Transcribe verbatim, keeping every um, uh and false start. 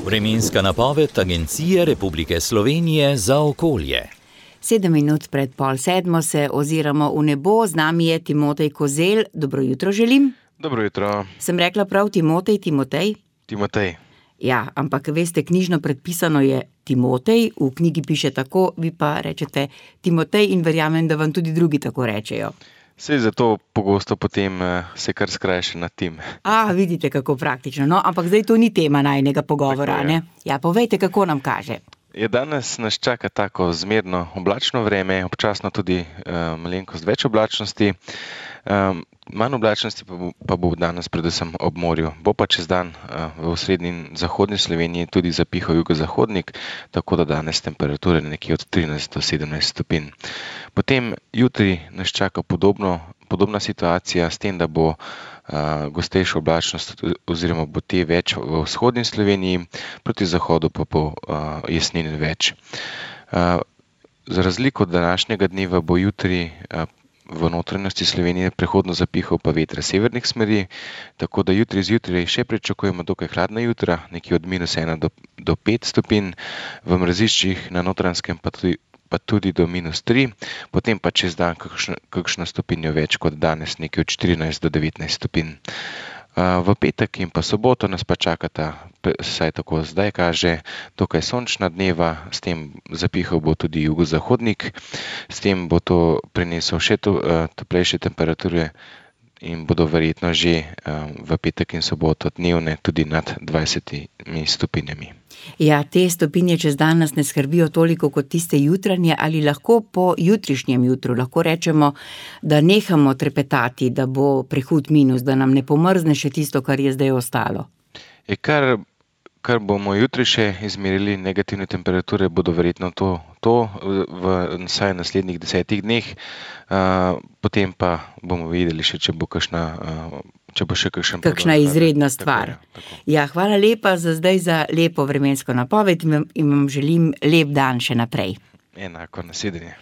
Vremenska napoved Agencije Republike Slovenije za okolje. Sedem minut pred pol sedmo se oziramo v nebo, z nami je Timotej Kozelj. Dobro jutro želim. Dobro jutro. Sem rekla prav Timotej, Timotej? Timotej. Ja, ampak veste, knjižno predpisano je Timotej, v knjigi piše tako, vi pa rečete Timotej in verjamem, da vam tudi drugi tako rečejo. Sej zato pogosto potem se kar skrajša na Tim. A, vidite, kako praktično. No, ampak zdaj to ni tema najnega pogovora, ne? Ja, povejte, kako nam kaže. Je danes nas čaka tako zmerno oblačno vreme, občasno tudi uh, malenkost več oblačnosti. Um, manj oblačnosti pa bo, pa bo danes predvsem ob morju. Bo pa čez dan uh, v osrednji in zahodni Sloveniji tudi zapihal jugozahodnik, tako da danes temperature nekje od trinajst do sedemnajst stopinj. Potem jutri nas čaka podobno, podobna situacija s tem, da bo uh, gostejša oblačnost oziroma bo te več v vzhodni Sloveniji, proti zahodu pa bo uh, jesnine več. Uh, za razliko od današnjega dneva bo jutri uh, v notranjosti Slovenije prehodno zapihal pa vetre severnih smeri, tako da jutri zjutraj še pričakujemo dokaj hladna jutra, nekje od minus ena do, do pet stopinj, v mraziščih na notranjskem pa tudi, pa tudi do minus tri, potem pa čez dan kakšno, kakšno stopinjo več kot danes, nekje od štirinajst do devetnajst stopinj. V petek in pa soboto nas pa čakata, saj tako zdaj kaže, dokaj sončna dneva, s tem zapihal bo tudi jugozahodnik, s tem bo to prinesel še to, toplejše temperature in bodo verjetno že v petek in soboto dnevne tudi nad dvajsetimi stopinjami. Ja, te stopinje čez dan nas ne skrbijo toliko kot tiste jutranje, ali lahko po jutrišnjem jutru lahko rečemo, da nehamo trepetati, da bo prehud minus, da nam ne pomrzne še tisto, kar je zdaj ostalo? Je kar, kar bomo jutri še izmerili negativne temperature, bodo verjetno to, to v vsaj naslednjih desetih dneh, uh, potem pa bomo videli še, če bo kakšna uh, Če bo še kakšen kakšna izredna stvar. Tako, tako. Ja, hvala lepa za zdaj za lepo vremensko napoved in vam želim lep dan še naprej. Enako, nasvidenje.